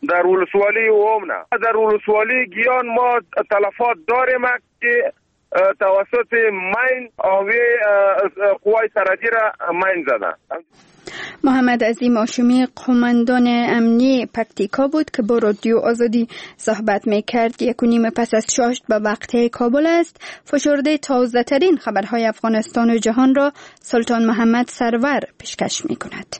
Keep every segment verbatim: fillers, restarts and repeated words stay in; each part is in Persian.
در ولسوالی اومنه. در ولسوالی گیان ما تلفات داریم که توسط مین آوی قوای سرحدی را مین زدن. محمد عظیم هاشمی قماندان امنی پکتیکا بود که با رادیو آزادی صحبت میکرد. یک و نیم پس از شاشت به وقت کابل است. فشرده تازه ترین خبرهای افغانستان و جهان را سلطان محمد سرور پیشکش میکند.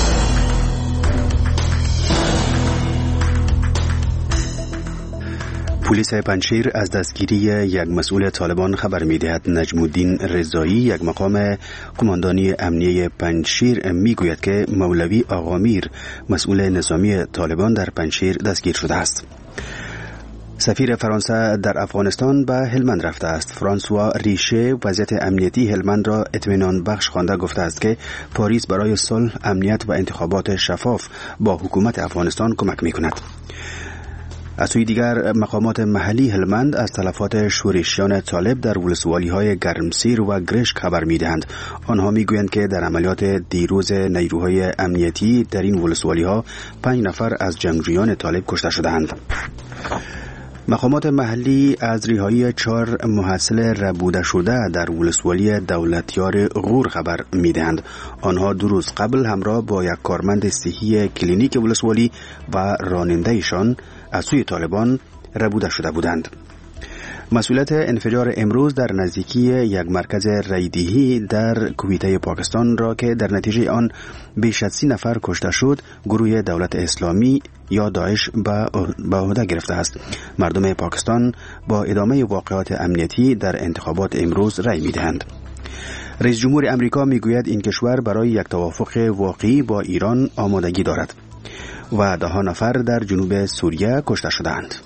پلیس پنجشیر از دستگیری یک مسئول طالبان خبر می‌دهد. نجم الدین رضایی، یک مقام قماندانی امنیه پنجشیر، میگوید که مولوی آقامیر، مسئول نظامی طالبان در پنجشیر دستگیر شده است. سفیر فرانسه در افغانستان به هلمند رفته است. فرانسوا ریشه وضعیت امنیتی هلمند را اطمینان بخش خوانده گفته است که پاریس برای صلح، امنیت و انتخابات شفاف با حکومت افغانستان کمک می‌کند. از سوی دیگر مقامات محلی هلمند از تلفات شورشیان طالب در ولسوالی‌های گرمسیر و گرشک خبر می‌دهند. آنها می‌گویند که در عملیات دیروز نیروهای امنیتی در این ولسوالی‌ها پنج نفر از جنگجویان طالب کشته شدند. مقامات محلی از رهایی چهار محصل ربوده شده در ولسوالی دولتیار غور خبر می‌دهند. آنها دو روز قبل همراه با یک کارمند صحی کلینیک ولسوالی و راننده‌شان از سوی طالبان ربوده شده بودند. مسئولیت انفجار امروز در نزدیکی یک مرکز ریدهی در کویته پاکستان را که در نتیجه آن بیش از سی نفر کشته شد، گروه دولت اسلامی یا داعش به عهده گرفته است. مردم پاکستان با ادامه واقعات امنیتی در انتخابات امروز رأی می‌دهند. رئیس جمهور امریکا میگوید این کشور برای یک توافق واقعی با ایران آمادگی دارد و ده ها نفر در جنوب سوریه کشته شدند.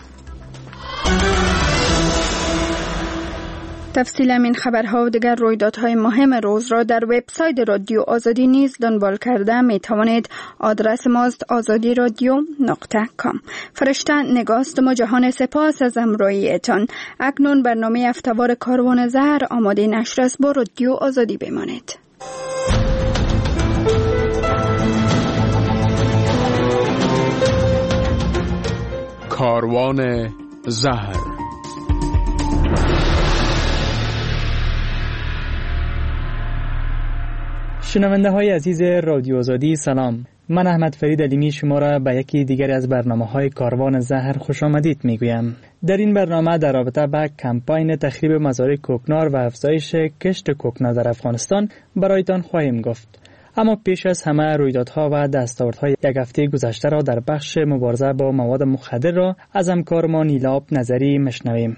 تفصیل این خبرها و دیگر رویدادهای مهم روز را در وبسایت رادیو آزادی نیز دنبال کرده می توانید. آدرس ماست آزادی رادیو نقطه کام. فرشته نگاست ما جهان سپاس از همراهیتان. اکنون برنامه هفته‌وار کاروان زهر آماده نشر است. با رادیو آزادی بمانید. کاروان زهر. شنونده های عزیز رادیو آزادی سلام. من احمد فرید علیمی شما را به یکی دیگر از برنامه های کاروان زهر خوش آمدید می گویم. در این برنامه در رابطه با کمپاین تخریب مزارع کوکنار و افزایش کشت کوکنار در افغانستان برایتان خواهیم گفت. اما پیش از همه رویدادها و دستاوردهای یک هفته گذشته را در بخش مبارزه با مواد مخدر را از همکار ما نیلاب نظری مشنویم.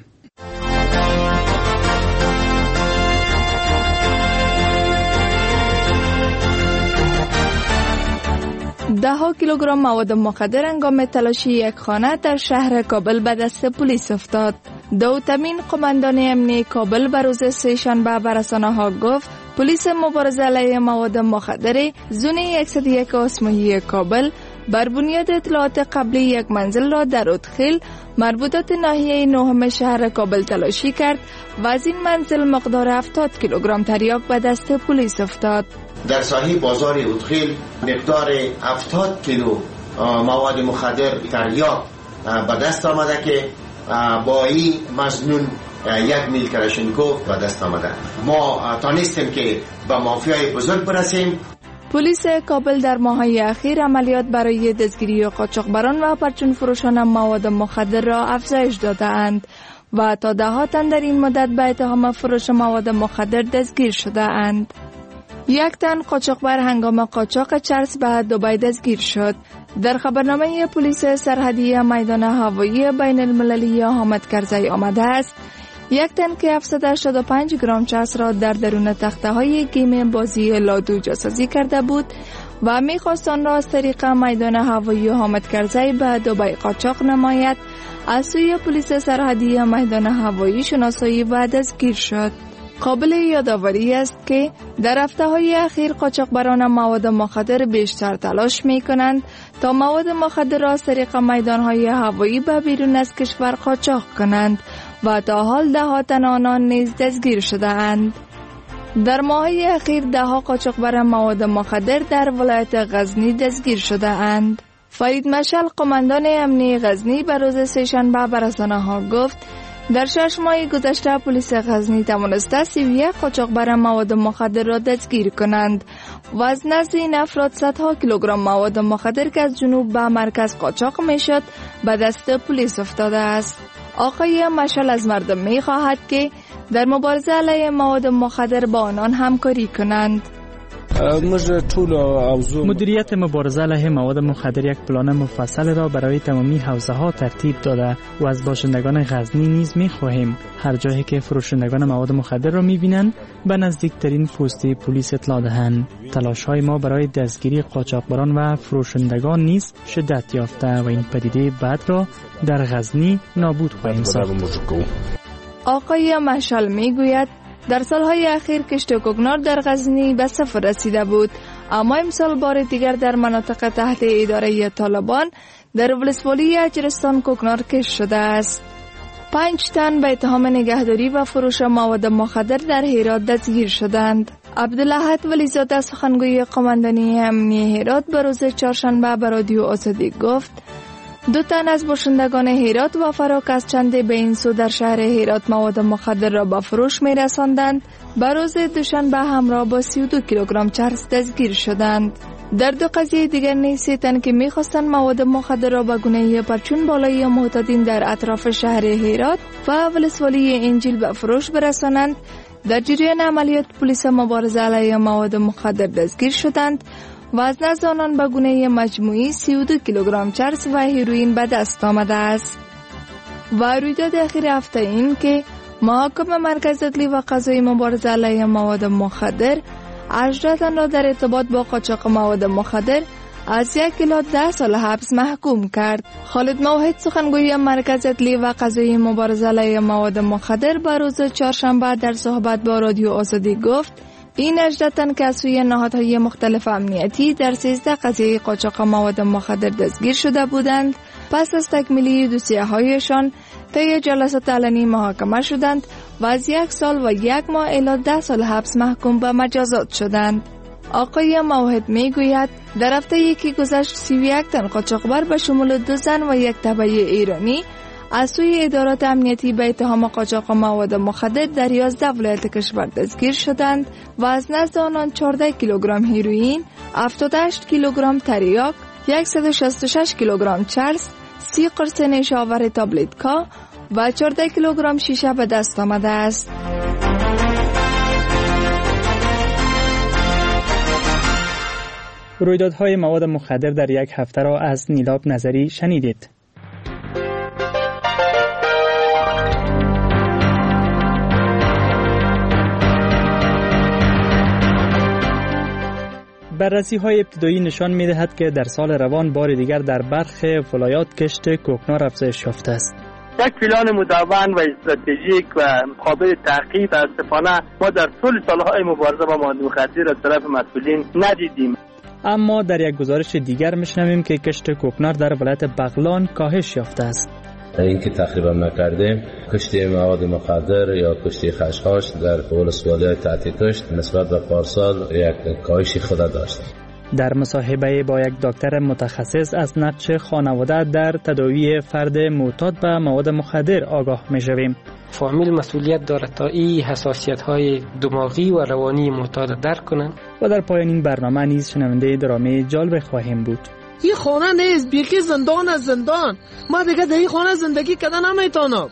ده ها کیلوگرم مواد مخدر هنگام تلاشی یک خانه در شهر کابل به دست پلیس افتاد. داوطمین قماندان امنیه کابل به روز سه‌شنبه به رسانه‌ها گفت پلیس مبارزه علیه مواد مخدر زون صد و یک آسمایی کابل بر بنیاد اطلاعات قبلی یک منزل را در ادخیل مربوطات ناحیه نهم شهر کابل تلاشی کرد و از این منزل مقدار هفتاد کیلوگرم تریاک به دست پلیس افتاد. در ساحه بازار ادخیل مقدار هفتاد کیلو مواد مخدر تریاک به دست آمده که با این مزنون یک میل کلاشینکوف به دست آمده. ما تانستیم که به مافیای بزرگ برسیم. پلیس کابل در ماه‌های اخیر عملیات برای دستگیری قاچاقبران و پرچون فروشان مواد مخدر را افزایش داده‌اند و تا ده ها تن در این مدت به اتهام فروش مواد مخدر دستگیر شده اند. یک تن قاچاقبر هنگام قاچاق چرس به دبی دستگیر شد. در خبرنامه پلیس سرحدی میدان هوایی بین المللی حامد کرزی آمده است یک تن که هفتصد و هشتاد و پنج گرم چرس را در درون تخته های گیم بازی لادو جاسازی کرده بود و می‌خواست آن را از طریق میدان هوایی حامد کرزی به دبی قاچاق نماید. از سوی پلیس سرحدی میدان هوایی شناسایی و دستگیر شد. قابل یادآوری است که در هفته‌های اخیر قاچاقبران مواد مخدر بیشتر تلاش می‌کنند تا مواد مخدر را از طریق میدان‌های هوایی به بیرون از کشور قاچاق کنند و تا حال ده ها تن آنان نیز دستگیر شده اند. در ماه‌های اخیر ده ها قاچاقبر مواد مخدر در ولایت غزنی دستگیر شده اند. فرید مشعل قماندان امنیه غزنی به روز سه‌شنبه به رسانه‌ها گفت در شش ماه گذشته پلیس غزنی توانسته سی و یک قاچاقبر مواد مخدر را دستگیر کنند و از نزد این افراد صدها کیلوگرم مواد مخدر که از جنوب به مرکز قاچاق میشد به دست پلیس افتاده است. آقای مشعل از مردم می خواهد که در مبارزه علیه مواد مخدر با آنان همکاری کنند. مدیریت مبارزه علیه مواد مخدر یک پلان مفصل را برای تمامی حوزه ها ترتیب داده و از باشندگان غزنی نیز می خواهیم هر جایی که فروشندگان مواد مخدر را می بینند به نزدیکترین پست پلیس اطلاع دهند. تلاش های ما برای دستگیری قاچاقبران و فروشندگان نیز شدت یافته و این پدیده بد را در غزنی نابود خواهیم ساخت. آقای مشعل می گوید در سالهای اخیر کشت کوکنار در غزنی به صفر رسیده بود، اما امسال بار دیگر در مناطق تحت اداره طالبان در ولسوالی اجرستان کوکنار کشت شده است. پنج تن به اتهام نگهداری و فروش مواد مخدر در هرات دستگیر شدند. عبدالاحد ولیزاده سخنگوی قماندانی امنیه هرات به روز چهارشنبه به رادیو آزادی گفت دو تن از باشندگان هرات و فراک از چنده به این سو در شهر هرات مواد مخدر را به فروش می رساندند به روز دوشنبه همراه با سی و دو کیلوگرم چرس دستگیر شدند. در دو قضیه دیگر نیز سه تن که می خواستند مواد مخدر را به گونه پرچون بالایی معتادین در اطراف شهر هرات و ولسوالی انجیل به فروش برسانند در جریان عملیات پلیس مبارزه علیه مواد مخدر دستگیر شدند و از نزد آنان به گونه مجموعی سی و دو کیلوگرم چرس و هیروئین به دست آمده است. و رویداد اخیر هفته این که محاکم مرکز عدلی و قضایی مبارزه علیه مواد مخدر هجده تن را در ارتباط با قاچاق مواد مخدر از یک الی ده سال حبس محکوم کرد. خالد موحد سخنگوی مرکز عدلی و قضایی مبارزه علیه مواد مخدر به روز چهارشنبه در صحبت با رادیو آزادی گفت این هجده تن که از سوی نهادهای مختلف امنیتی در سیزده قضیه قاچاق مواد مخدر دستگیر شده بودند پس از تکمیلی دوسیه‌هایشان طی جلسات علنی محاکمه شدند و از یک سال و یک ماه الی ده سال حبس محکوم به مجازات شدند. آقای موحد می گوید در هفته یکی گذشت سی و یک تن قاچاقبر به شمول دو زن و یک تبع ایرانی از سوی ادارات امنیتی به اتهام قاچاق مواد مخدر در یازده ولایت کشور دستگیر شدند و از نزد آنان چهارده کیلوگرم هیروئین، هفتاد و هشت کیلوگرم تریاک، صد و شصت و شش کیلوگرم چرس، سی قرص نیشاور تابلتکا و چهارده کیلوگرم شیشه به دست آمده است. رویدادهای مواد مخدر در یک هفته را از نیلاب نظری شنیدید. بررسی‌های ابتدایی نشان می‌دهد که در سال روان بار دیگر در برخی ولایات کشت کوکنار افزایش یافته است. یک پلان مدون و استراتژیک و قابل تعقیب متاسفانه ما در طول سالهای مبارزه با مواد مخدر از طرف مسئولین ندیدیم. اما در یک گزارش دیگر می‌شنویم که کشت کوکنار در ولایت بغلان کاهش یافته است. این که تقریبا نکردیم کشتی مواد مخدر یا کشتی خشخاش در ولسوالی تحت کشت نسبت به پارسال یک کاهش خود داشت. در مصاحبه با یک دکتر متخصص از نقش خانواده در تداوی فرد معتاد به مواد مخدر آگاه می‌شویم. فامیل مسئولیت دارد تا این حساسیت‌های دماغی و روانی معتاد درک کنند. و در پایان این برنامه نیز شنونده درامه جالب خواهیم بود. این خانه نیست، بیخی زندان از زندان. ما دیگه در این خانه زندگی کردن نمیتونم.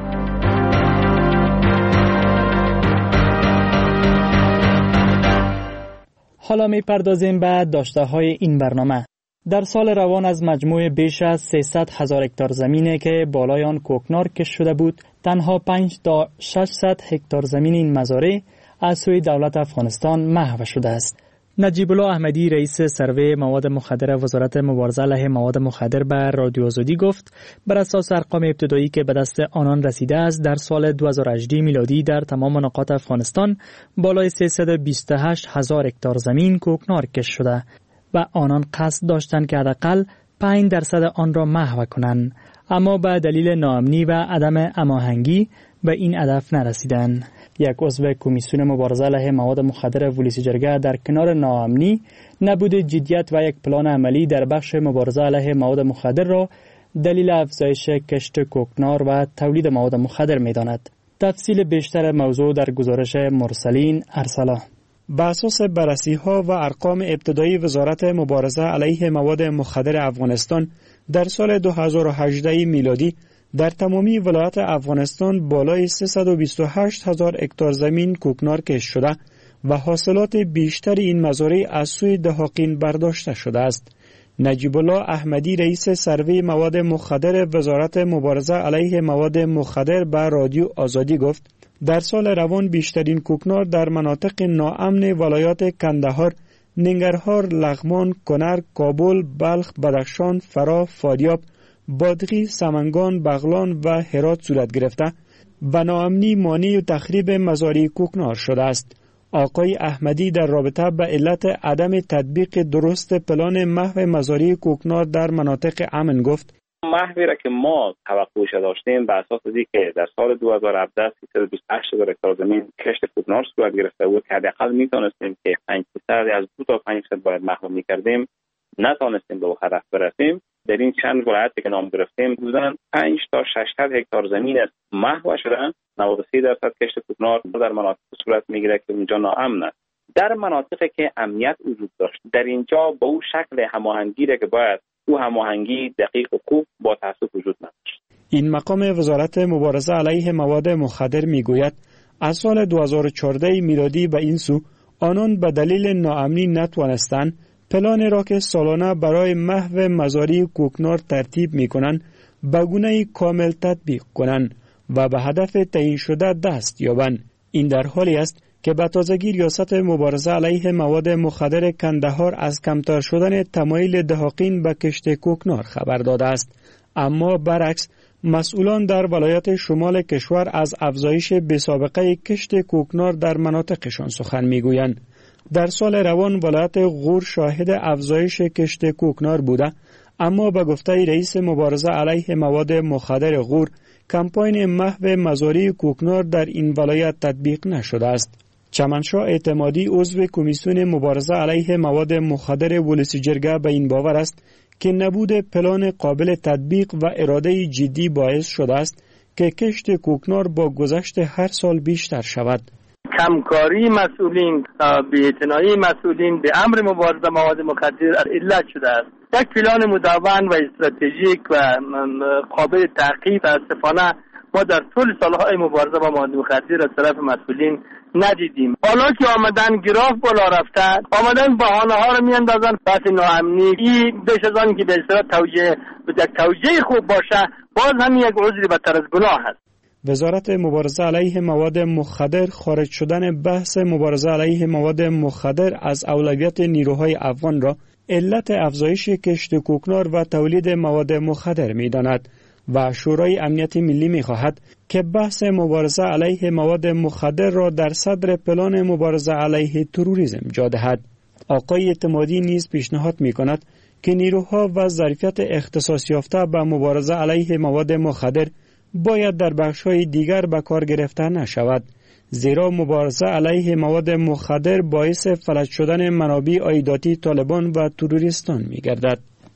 حالا می پردازیم به داشته های این برنامه. در سال روان از مجموع بیش از سیصد هزار هکتار زمینی که بالای آن کوکنار کشت شده بود، تنها پنج تا ششصد هکتار زمین این مزارع از سوی دولت افغانستان محو شده است. نجیب الله احمدی رئیس سروه مواد مخدر وزارت مبارزه علیه مواد مخدر به رادیو آزادی گفت بر اساس ارقام ابتدایی که به دست آنان رسیده است در سال دو هزار و هجده میلادی در تمام نقاط افغانستان بالای سیصد و بیست و هشت هزار هکتار زمین کوکنار کشت شده و آنان قصد داشتند که حداقل پنج درصد آن را محو کنند، اما به دلیل ناامنی و عدم هماهنگی به این هدف نرسیدند. یک عضو کمیسیون مبارزه علیه مواد مخدر ولسی جرگه در کنار ناامنی، نبود جدیت و یک پلان عملی در بخش مبارزه علیه مواد مخدر را دلیل افزایش کشت کوکنار و تولید مواد مخدر می‌داند. تفصیل بیشتر موضوع در گزارش مرسلین ارسلا. بر اساس بررسی‌ها و ارقام ابتدایی وزارت مبارزه علیه مواد مخدر افغانستان در سال دو هزار و هجده میلادی در تمامی ولایات افغانستان بالای سیصد و بیست و هشت هزار هکتار زمین کوکنار کشت شده و حاصلات بیشتر این مزارع از سوی دهاقین برداشته شده است. نجیب الله احمدی رئیس سروی مواد مخدر وزارت مبارزه علیه مواد مخدر به رادیو آزادی گفت در سال روان بیشترین کوکنار در مناطق ناامن ولایات کندهار، ننگرهار، لغمان، کنر، کابل، بلخ، بدخشان، فراه، فاریاب، بادغی، سمنگان، بغلان و هرات صورت گرفته و ناامنی مانع تخریب مزارع کوکنار شده است. آقای احمدی در رابطه به علت عدم تطبیق درست پلان محو مزارع کوکنار در مناطق امن گفت: محوی را که ما توقعش داشتیم بر اساس اینکه که در سال دو هزار و هفده سیصد و بیست و هشت هزار هکتار زمین کشت کوکنار صورت گرفته بود که حداقل میتونستیم که پنج درصد از دو تا پنج درصد باید محو میکردیم، نتونستیم به هدف برسیم. در این چند ولایتی که نام گرفتیم حدوداً پنج تا ششصد هکتار زمین است محو شده. نود و سه درصد کشت کوکنار در مناطق صورت میگیره که اونجا ناامن است. در مناطقی که امنیت وجود داشت در اینجا با او شکل هماهنگی که باید او هماهنگی دقیق و خوب با تاسف وجود نداشت. این مقام وزارت مبارزه علیه مواد مخدر میگوید از سال دو هزار و چهارده میلادی به این سو آنان به دلیل ناامنی نتوانستند پلان را که سالانه برای محو مزارع کوکنار ترتیب میکنند به گونه کامل تطبیق کنند و به هدف تعیین شده دست یابند. این در حالی است که به تازگی ریاست مبارزه علیه مواد مخدر کندهار از کمتر شدن تمایل دهاقین به کشت کوکنار خبر داده است، اما برعکس مسئولان در ولایت شمال کشور از افزایش بی‌سابقه کشت کوکنار در مناطقشان سخن میگویند. در سال روان ولایت غور شاهد افزایش کشت کوکنار بوده، اما به گفته رئیس مبارزه علیه مواد مخدر غور کمپاین محو مزارع کوکنار در این ولایت تطبیق نشده است. چمنشاه اعتمادی عضو کمیسیون مبارزه علیه مواد مخدر ولسی جرگه به این باور است که نبود پلان قابل تطبیق و اراده جدی باعث شده است که کشت کوکنار با گذشت هر سال بیشتر شود. کمکاری مسئولین، بی‌اعتنایی مسئولین به امر مبارزه مواد مخدر علت شده است. یک پلان مدون و استراتژیک و قابل تعقیب متاسفانه ما در طول سالهای مبارزه با مواد مخدر از طرف مسئولین ندیدیم. حالا که آمدن گراف بالا رفته، آمدن بهانه ها رو میاندازن بحث ناامنی، این بیش از آن که به اصطلاح توجیه یک توجیه خوب باشه باز هم یک عذری بدتر از گناه است. وزارت مبارزه علیه مواد مخدر خارج شدن بحث مبارزه علیه مواد مخدر از اولویت نیروهای افغان را علت افزایش کشت کوکنار و تولید مواد مخدر می‌داند و شورای امنیت ملی می‌خواهد که بحث مبارزه علیه مواد مخدر را در صدر پلان مبارزه علیه تروریسم جا دهد. آقای اعتمادی نیز پیشنهاد می‌کند که نیروها و ظرفیت اختصاص یافته به مبارزه علیه مواد مخدر باید در بخش‌های دیگر به کار گرفته نشود، زیرا مبارزه علیه مواد مخدر باعث فلج شدن منابع عایداتی طالبان و تروریستان می‌گردد.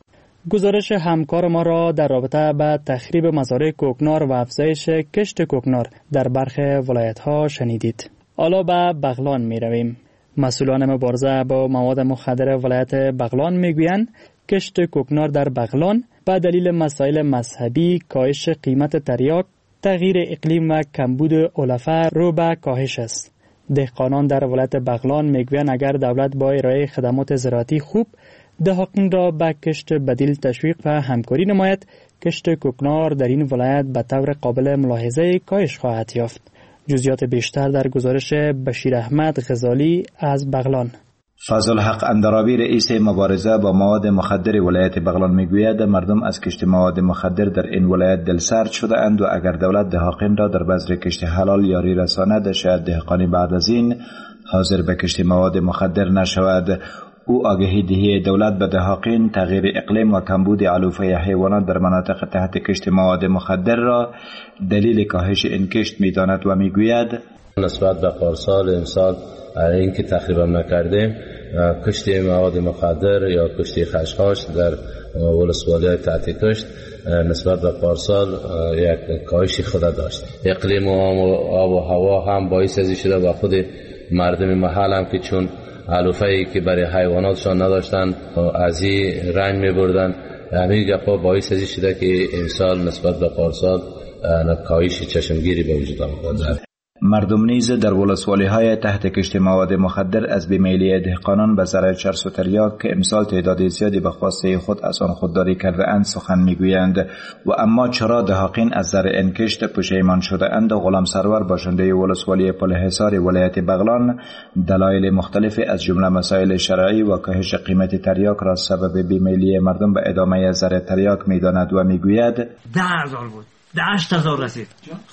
گزارش همکار ما را در رابطه با تخریب مزارع کوکنار و افزایش کشت کوکنار در برخی ولایت‌ها شنیدید. حالا به بغلان می‌رویم. مسئولان مبارزه با مواد مخدر ولایت بغلان می‌گویند کشت کوکنار در بغلان به دلیل مسائل مذهبی، کاهش قیمت تریاک، تغییر اقلیم و کمبود علفه رو به کاهش است. دهقانان در ولایت بغلان میگویند اگر دولت با ارائه خدمات زراعتی خوب دهقان را به کشت بدیل تشویق و همکاری نماید، کشت کوکنار در این ولایت به طور قابل ملاحظه کاهش خواهد یافت. جزئیات بیشتر در گزارش بشیر احمد غزالی از بغلان. فضل حق اندرابی رئیس مبارزه با مواد مخدر ولایت بغلان میگوید مردم از کشت مواد مخدر در این ولایت دلسرد شده اند و اگر دولت دهقان را در بذر کشت حلال یاری رساند شاید دهقانی بعد از این حاضر به کشت مواد مخدر نشود. او آگهی دهی دولت به دهاقین، تغییر اقلیم و کمبود علوفه حیوانات در مناطق تحت کشت مواد مخدر را دلیل کاهش این کشت می‌داند و می‌گوید نسبت به پارسال امسال این که تقریبا نکردیم کشت مواد مخدر یا کشت خشخاش در ولسوالی تحت کشت نسبت به پارسال یک کاهش خود داشت. اقلیم و آب و هوا هم باعث ازی شده و خود مردم محل هم که چون علوفه‌ای که برای حیواناتشان نداشتن از این رنج می‌بردن، همین گپا باعث ازی شده که امسال نسبت به پارسال کاهش چشمگیری به وجود آمده. مردم نیز در ولسوالی‌های تحت کشت مواد مخدر از بیمیلی دهقانان به زرع چرس و تریاک که امسال تعداد زیادی به خواسته خود از آن خودداری کرده اند سخن میگویند و اما چرا دهاقین از زرع این کشت پشیمان شده اند. غلام سرور باشنده ولسوالی پلحصار ولایت بغلان دلایل مختلفی از جمله مسائل شرعی و کاهش قیمت تریاک را سبب بیمیلی مردم به ادامه زرع تریاک میداند و میگوید ده هزار بود، ده هشت هزار رسید،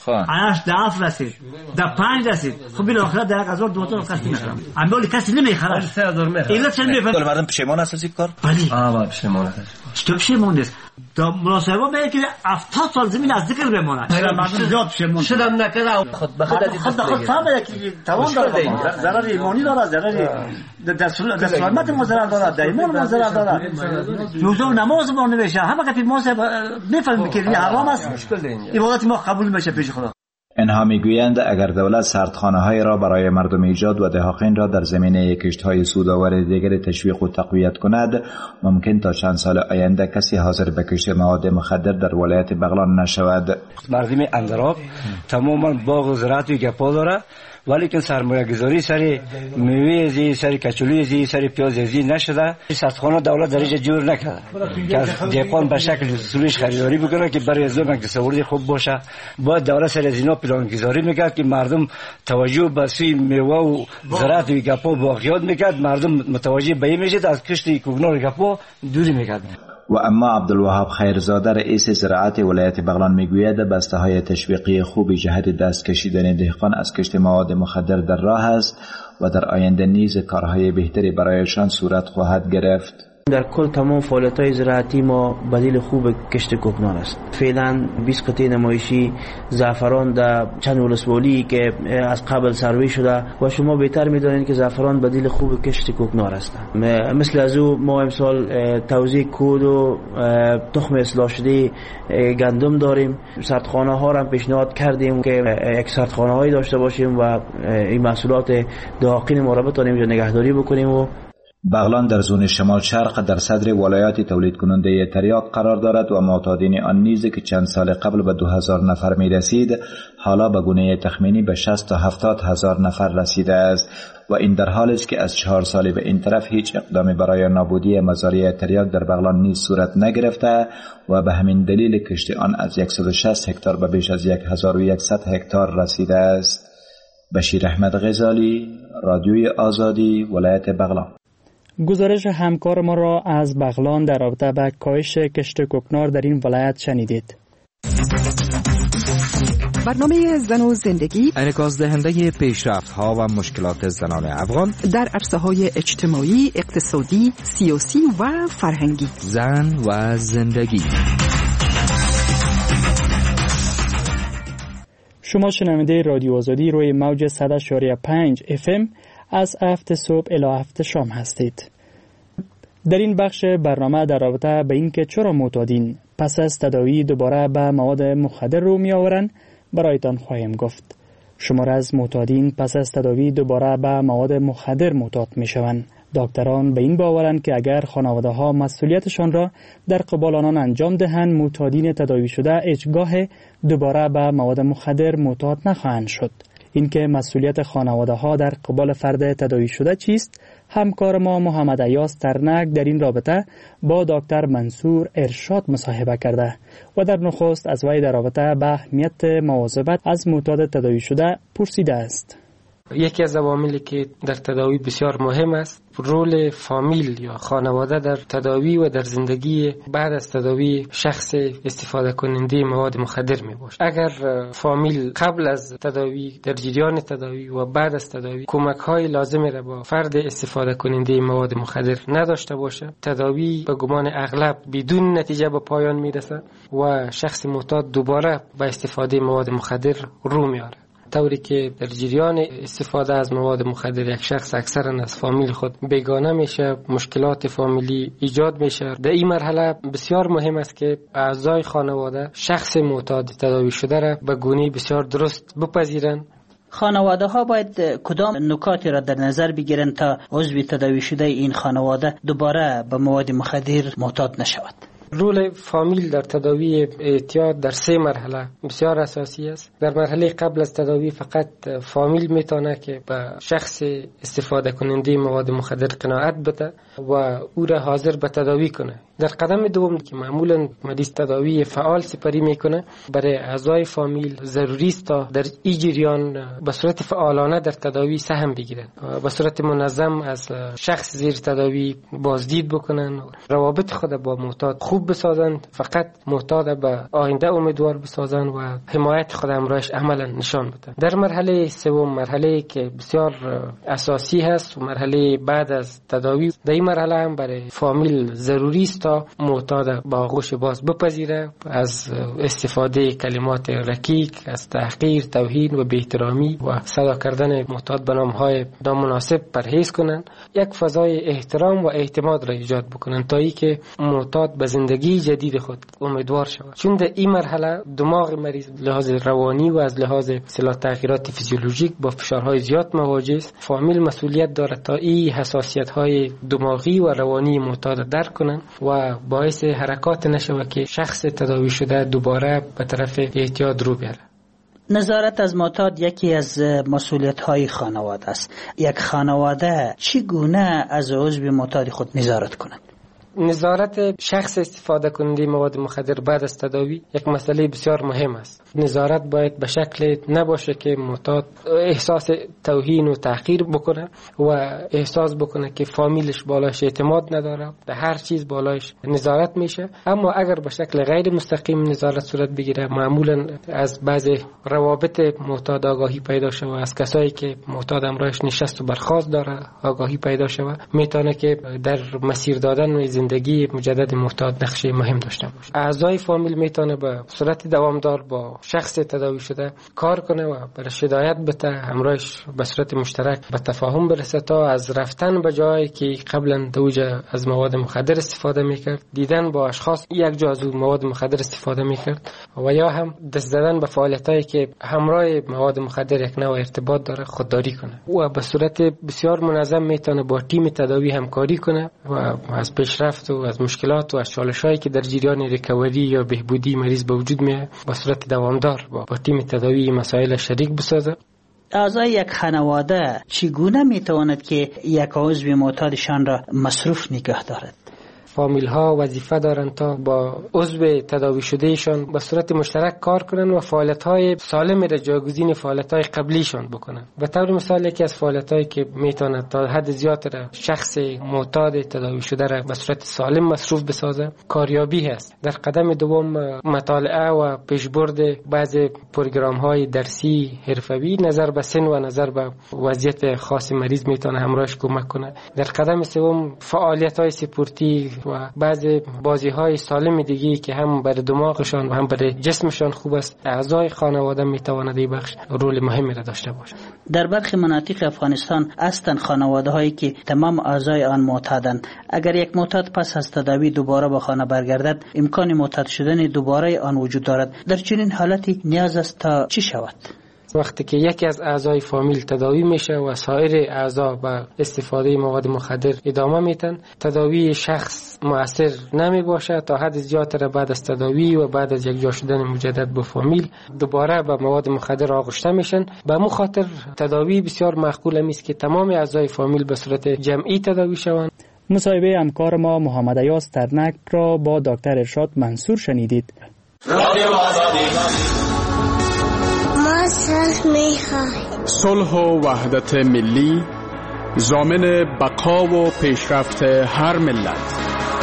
هشت ده هفت رسید، ده پنج رسید. خب بالاخره ده هزار دو تا کسی نمیخرم، اما کسی نمیخره. سه هزار میخره. اینا چه میفهمن؟ مردم پشیمان است از این کار؟ بله. آ پشیمان است. چطور پشیمان است؟ تا مناسبه میگه که هفتاد سال زمین از ذکر بمونه. مردم زیاد پشیمان شدم نکرده. خود به خود خود به خود فهم که توان داره. ضرر ایمانی داره، ضرر در سلامت ما ضرر داره، در ایمان ما ضرر داره. روزه نماز ما نمیشه. همه که ما میفهمیم که حرام است. عبادت ما قبول میشه پیش خدا. اینها میگویند اگر دولت سردخانه‌های را برای مردم ایجاد و دهاقین را در زمینه کشت‌های سودآور دیگر تشویق و تقویت کند، ممکن تا چند سال آینده کسی حاضر به کشت مواد مخدر در ولایت بغلان نشود. مردم اندراب تماما باغ و زراعت و گپا داره، ولی که سرمایه گذاری سری میوه زی، سری کچولی زی، سری پیاز زی نشده. سردخانه دولت درجه جور نکرده که دهقان به شکل سولش خریداری بکنه که برای از اون تصوری خوب باشه. باید دولت سر از اینا پلان گذاری میکرد که مردم توجه به سوی میوه و زراعت و گپا باقیات میکرد، مردم متوجه به این میشد از کشت کوکنار گپا دوری میکرد. و اما عبدالوهاب خیرزاده رئیس زراعت ولایت بغلان میگوید بسته های تشویقی خوبی جهت دست کشیدن دهقان از کشت مواد مخدر در راه است و در آینده نیز کارهای بهتری برایشان صورت خواهد گرفت. در کل تمام فعالیت‌های زراعتی ما بدیل خوب کشت کوکنار است. فعلا بیست قطعه نمایشی زعفران در چند ولسوالی که از قبل سروی شده و شما بهتر می‌دانید که زعفران بدیل خوب کشت کوکنار است. مثل از او ما امسال توزیع کود و تخم اصلاح شده گندم داریم. سردخانه‌ها را پیشنهاد کردیم که یک سردخانه‌ای داشته باشیم و این محصولات دهاقین ما را بتونیم نگهداری بکنیم. و بغلان در زون شمال شرق در صدر ولایات تولید کننده تریاک قرار دارد و معتادین آن نیز که چند سال قبل به دو هزار نفر می رسید حالا به گونه تخمینی به شصت تا هفتاد هزار نفر رسیده است و این در حالی است که از چهار سال به این طرف هیچ اقدامی برای نابودی مزارع تریاک در بغلان نیز صورت نگرفته و به همین دلیل کشت آن از صد و شصت هکتار به بیش از هزار و صد هکتار رسیده است. بشیر احمد غزالی، رادیوی آزادی، ولایت بغلان. گزارش همکار ما را از بغلان در رابطه با کاهش کشت کوکنار در این ولایت شنیدید. برنامه زن و زندگی انعکاس دهنده پیشرفت‌ها و مشکلات زنان افغان در عرصه‌های اجتماعی، اقتصادی، سیاسی و فرهنگی. زن و زندگی. شما شنونده رادیو آزادی روی موج صد و شش و پنج اف ام از هفت صبح الی هفت شام هستید. در این بخش برنامه در رابطه به اینکه چرا معتادین پس از تداوی دوباره به مواد مخدر رو می آورند برایتان خواهیم گفت. شمار از معتادین پس از تداوی دوباره به مواد مخدر معتاد می شوند. دکتران به این باورند که اگر خانواده ها مسئولیتشان را در قبال آنان انجام دهند معتادین تداوی شده هیچگاه دوباره به مواد مخدر معتاد نخواهند شد. اینکه مسئولیت خانواده ها در قبال فرد تداوی شده چیست؟ همکار ما محمد ایاز ترنک در این رابطه با دکتر منصور ارشاد مصاحبه کرده و در نخست از وی در رابطه به اهمیت مواظبت از معتاد تداوی شده پرسیده است. یکی از عواملی که در تداوی بسیار مهم است رول فامیل یا خانواده در تداوی و در زندگی بعد از تداوی شخص استفاده کننده مواد مخدر می باشه. اگر فامیل قبل از تداوی، در جریان تداوی و بعد از تداوی کمک های لازمی را با فرد استفاده کننده مواد مخدر نداشته باشه، تداوی به گمان اغلب بدون نتیجه به پایان می رسد و شخص معتاد دوباره به استفاده مواد مخدر رو میاره. طوری که در جریان استفاده از مواد مخدر یک شخص اکثرا از فامیل خود بیگانه میشه، مشکلات فامیلی ایجاد میشه. در این مرحله بسیار مهم است که اعضای خانواده شخص معتاد تداوی شده را به گونه بسیار درست بپذیرند. خانواده ها باید کدام نکاتی را در نظر بگیرند تا عضو تداوی شده این خانواده دوباره به مواد مخدر معتاد نشود؟ رول فامیل در تداوی اعتیاد در سه مرحله بسیار اساسی است. در مرحله قبل از تداوی فقط فامیل میتونه که به شخص استفاده کننده مواد مخدر قناعت بده و او را حاضر به تداوی کنه. در قدم دوم که معمولا مریض تداوی فعال سپری میکنه، برای اعضای فامیل ضروری است تا در این جریان به صورت فعالانه در تداوی سهم بگیرن، به صورت منظم از شخص زیر تداوی بازدید بکنن، روابط خود با معتاد خوب بسازند، فقط معتاد به آینده امیدوار بسازند و حمایت خود همراهش عملا نشان بدن. در مرحله سوم، مرحله که بسیار اساسی هست و مرحله بعد از تداوی، در این مرحله هم برای فامیل ضروری است تا معتاد با آغوش باز بپذیره، از استفاده کلمات رکیک، از تحقیر، توهین و بی‌احترامی و صدا کردن معتاد به نام‌های نامناسب پرهیز کنند. یک فضای احترام و اعتماد را ایجاد بکنند تا اینکه معتاد به زندگی جدید خود امیدوار شود. چون در این مرحله دماغ مریض لحاظ روانی و از لحاظ اصطلاح تغییرات فیزیولوژیک با فشارهای زیاد مواجه است. فامیل مسئولیت دارد تا این حساسیت‌های دماغی و روانی معتاد درک کنند و باعث حرکات نشود که شخص تداوی شده دوباره به طرف اعتیاد رو بیاره. نظارت از معتاد یکی از مسئولیت‌های خانواده است. یک خانواده چگونه از عضو معتاد خود نظارت کند؟ نظارت شخص استفاده کننده مواد مخدر بعد از تداوی یک مسئله بسیار مهم است. نظارت باید به شکل نباشه که معتاد احساس توهین و تحقیر بکنه و احساس بکنه که فامیلش بالایش اعتماد نداره، به هر چیز بالایش نظارت میشه. اما اگر به شکل غیر مستقیم نظارت صورت بگیره، معمولا از بعضی روابط معتاد آگاهی پیدا شود، از کسایی که معتاد همراهش نشست و برخاست داره آگاهی پیدا شود، میتونه که در مسیر دادن زندگی مجدد معتاد نقش مهم داشته باشه. اعضای فامیل میتونه به صورت دوامدار با شخص تداوی شده کار کنه و برای هدایت بده، همراهش به صورت مشترک به تفاهم برسه تا از رفتن به جایی که قبلا دوجه از مواد مخدر استفاده میکرد، دیدن با اشخاص یک جا از مواد مخدر استفاده میکرد و یا هم دست زدن به فعالیتایی که همراه مواد مخدر یک نوع ارتباط داره خودداری کنه و به صورت بسیار منظم میتونه با تیم تداوی همکاری کنه و از پیشرفت و از مشکلات و از چالش‌هایی که در جریان ریکاوری یا بهبودی مریض به وجود میاد با صورت دوامدار با, با تیم تداوی مسائل شریک بسازه. اعضای یک خانواده چگونه میتواند که یک عضو معتادشان را مصروف نگه دارد؟ فامیل ها وظیفه دارند تا با عضو تداوی شدهشان به صورت مشترک کار کنند و فعالیت های سالم را جایگزین فعالیت های قبلیشان بکنند. به طور مثال یکی از فعالیت هایی که میتواند تا حد زیاد را شخص معتاد تداوی شده را به صورت سالم مصروف بسازه کاریابی هست. در قدم دوم مطالعه و پیشبرد بعض پروگرام های درسی حرفوی نظر به سن و نظر به وضعیت خاص مریض میتونه همراهش کمک کنه. در قدم سوم فعالیت های سپورتی و بعض بازی های سالم دیگه که هم برای دماغشان و هم برای جسمشان خوب است، اعضای خانواده میتواند این بخش رول مهمی را داشته باشد. در برخی مناطق افغانستان هستند خانواده هایی که تمام اعضای آن معتادند. اگر یک معتاد پس از تداوی دوباره به خانه برگردد، امکان معتاد شدن دوباره آن وجود دارد. در چنین حالتی نیاز است تا چی شود؟ وقتی که یکی از اعضای فامیل تداوی میشه و سایر اعضا با استفاده مواد مخدر ادامه میتن، تداوی شخص مؤثر نمی باشه تا حد زیاد را بعد از تداوی و بعد از یک جا شدن مجدد با فامیل دوباره با مواد مخدر آغشته میشن. به مو خاطر تداوی بسیار معقول است که تمام اعضای فامیل به صورت جمعی تداوی شوند. مصاحبه همکار ما محمد ایاز ترنک را با دکتر ارشاد منصور شنیدید. ما صلح میخوای. صلح و وحدت ملی ضامن بقا و پیشرفت هر ملت.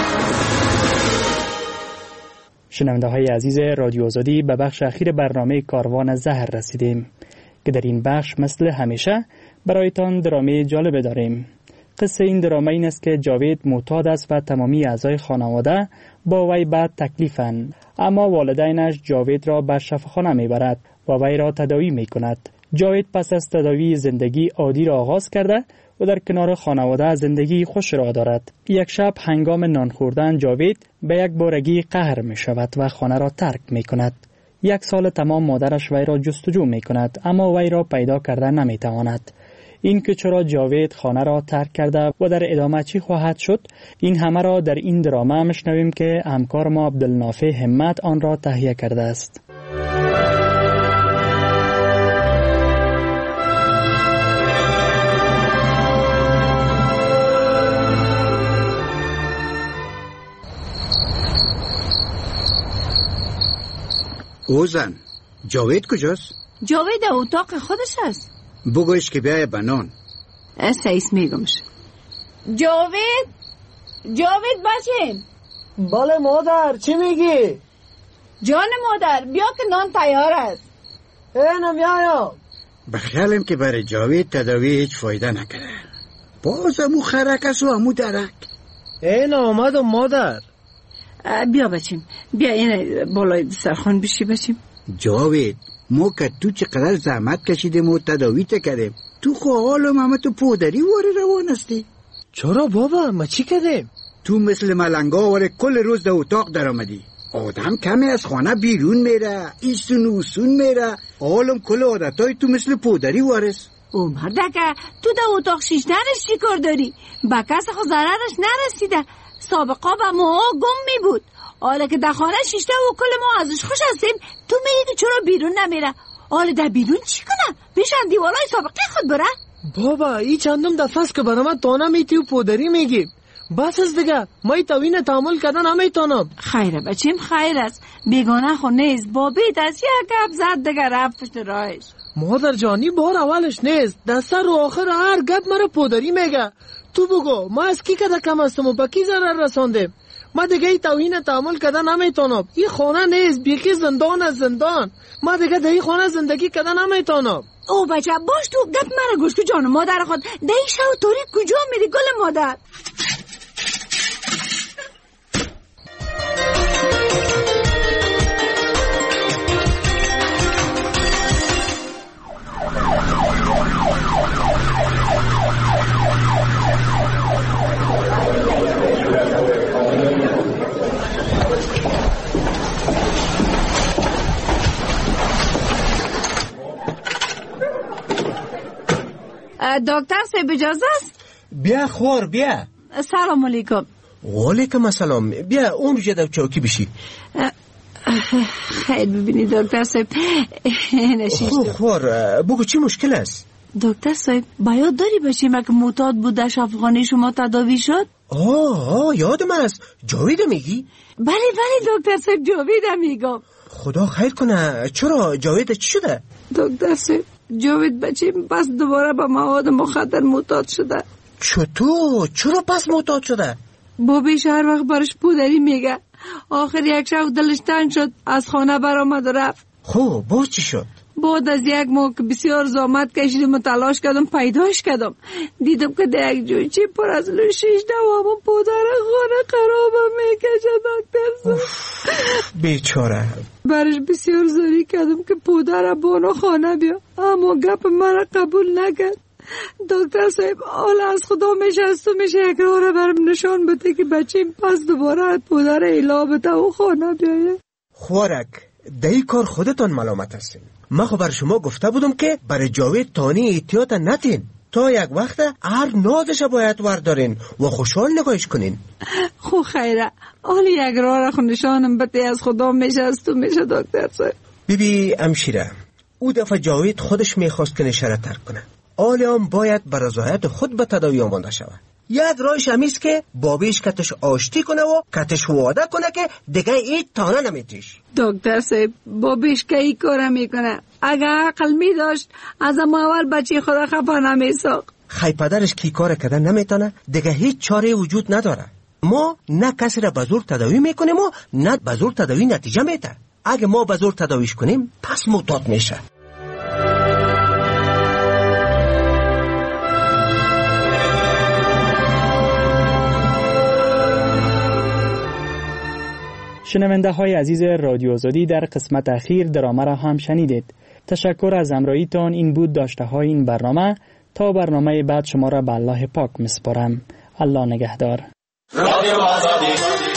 شنونده های عزیز رادیو آزادی، به بخش اخیر برنامه کاروان زهر رسیدیم که در این بخش مثل همیشه برایتان درامه جالب داریم. قصه این درامه این است که جاوید معتاد است و تمامی اعضای خانواده با وی بد تکلیفند، اما والدینش جاوید را به شفاخانه میبرد و وی را تداوی میکند. جاوید پس از تداوی زندگی عادی را آغاز کرده و در کنار خانواده زندگی خوش را دارد. یک شب هنگام نان خوردن جاوید به یک بارگی قهر می شود و خانه را ترک می کند. یک سال تمام مادرش وی را جستجو می کند اما وی را پیدا کرده نمی تواند. این که چرا جاوید خانه را ترک کرده و در ادامه چی خواهد شد، این همه را در این درامه میشنویم که همکار ما عبدالنافع همت آن را تهیه کرده است. اوزن، جاوید کجاست؟ جاوید در اتاق خودش است. بگویش که بیای بنان. سعیس میگمش. جاوید جاوید بچین. بله مادر، چی میگی؟ جان مادر بیا که نان تیار است. اینم بیایم. بخیالم که برای جاوید تداوی هیچ فایده نکرده. باز امو خرک است و امو درک. این آمدم مادر. بیا بچیم، بیا این بالای دسترخوان بشی بچیم. جاوید، ما که تو چقدر زحمت کشیدیم و تداوی تکردیم، تو خو حالم همه تو پودری واره روان هستی. چرا بابا؟ ما چی کردیم؟ تو مثل ملنگا واره کل روز در اتاق در آمدی. آدم کمی از خانه بیرون میره، ایسون و اوسون میره، حالم کل عادتای تو مثل پودری وارس. او مردکه، تو در اتاق شیشتنش چی کار داری؟ با کس خود ضررش نرسیده. سابقا با ما گم می بود. حالا که در خانه شیشته و کل ما ازش خوش هستیم، تو میگی چرا بیرون نمیره؟ حالا در بیرون چی کنم؟ بیشن دیوالای سابقه خود بره؟ بابا ای چندم دفعه است که برای من تانه میتی و پودری میگی. بس از دیگه ما ای توین تعامل کردن نمیتونم. خیره بچیم، خیر است. بیگانه خو نیست. بابیت از یک گپ زد دیگه رفت پشت راهش. مادر جانی بار اولش نیست. دسته رو آخر هر گپ مرا پودری میگه. تو بگو ما از کی کده کم هستم و با کی ضرر رساندیم؟ ما دیگه ای توهین تعامل کردن نمیتونم. این خانه نیست، بیخی زندان از زندان. ما دیگه در این خانه زندگی کردن نمیتونم. او بچه باش، تو گپ مرا گوش که جان مادر خود در این شو توری کجا میری گل مادر؟ دکتر صاحب اجازه است؟ بیا خور بیا. سلام علیکم. وعلیکم السلام. بیا اون رو جدو چوکی بشی. خیر ببینی دکتر صاحب نشیشتم. خور خور بگو چی مشکل است؟ دکتر صاحب باید داری بشیم که معتاد بود در شفاخانه شما تداوی شد؟ آه آه یاد من است. جاوید میگی؟ بله بله دکتر صاحب جاوید میگم. خدا خیر کنه. چرا جاوید چی شده؟ دکتر صاحب جاوید بچیم پس دوباره به مواد مخدر معتاد شده. چطور؟ چرا پس معتاد شده؟ بابیش هر وقت برش پودری میگه. آخر یک شب دلش تنگ شد، از خانه برآمد و رفت. خب باز چی شد؟ بعد از یک ماه که بسیار زحمت کشیدم و تلاش کردم پیداش کردم، دیدم که در یک جویچه پر از لوشیش دوام پودر خانه خرابم میکشه. دکتر بیچاره. برش بسیار زاری کردم که پودر بانو خانه بیا، اما گپ من قبول نکرد. دکتر صاحب حالا از خدا میشه از تو میشه یک راه را برم نشان بده که بچیم پس دوباره پودر ایلا بده و خانه بیایه. خوارک دایی کار خودتان ملامت هستین. من خو بر شما گفته بودم که برای جاوید تانی احتیاط نتین، تا یک وقت هر نازش باید وردارین و خوشحال نگاهش کنین. خو خیره حالا یک راه را خو نشانم بده از خدا میشه از تو میشه. دکتر صاحب بیبی امشیره او دفعه جاوید خودش میخواست که نشره ترک کنه، حالا هم باید بر رضایت خود به تداوی آمانده شود. یک راهش همیست که بابیش کتش آشتی کنه و کتش واده کنه که دیگه این تانه نمیتیش. دکتر صاحب بابیش که این کار میکنه، اگه عقل می داشت از اول بچه خدا خفا نمیساق. خی پدرش کی کار کردن نمیتونه، دیگه هیچ چاره وجود نداره. ما نه کسی را بزرگ تداوی میکنیم و نه بزرگ تداوی نتیجه میده. اگه ما بزرگ تداویش کنیم پس معتاد میشه. شنونده های عزیز رادیو آزادی، در قسمت اخیر درامه را هم شنیدید. تشکر از همراهیتان. این بود داشته های این برنامه. تا برنامه بعد شما را به الله پاک میسپارم. الله نگهدار. رادیو آزادی.